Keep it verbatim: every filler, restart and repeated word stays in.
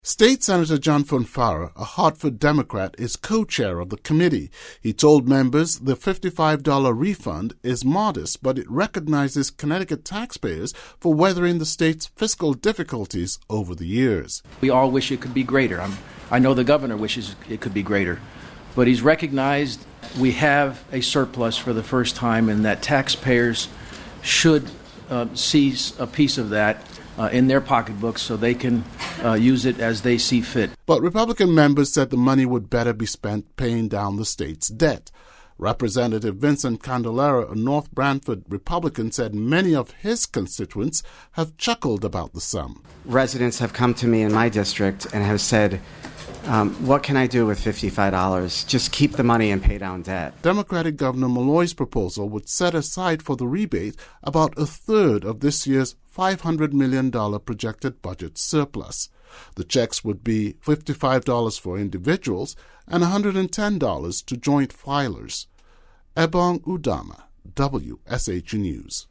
State Senator John Fonfara, a Hartford Democrat, is co-chair of the committee. He told members the fifty-five dollars refund is modest, but it recognizes Connecticut taxpayers for weathering the state's fiscal difficulties over the years. We all wish it could be greater. I'm, I know the governor wishes it could be greater, but he's recognized we have a surplus for the first time and that taxpayers should uh, seize a piece of that Uh, in their pocketbooks so they can uh, use it as they see fit. But Republican members said the money would better be spent paying down the state's debt. Representative Vincent Candelera, a North Branford Republican, said many of his constituents have chuckled about the sum. Residents have come to me in my district and have said, um, what can I do with fifty-five dollars? Just keep the money and pay down debt. Democratic Governor Malloy's proposal would set aside for the rebate about a third of this year's five hundred million dollars projected budget surplus. The checks would be fifty-five dollars for individuals and one hundred ten dollars to joint filers. Ebong Udama, W S H U News.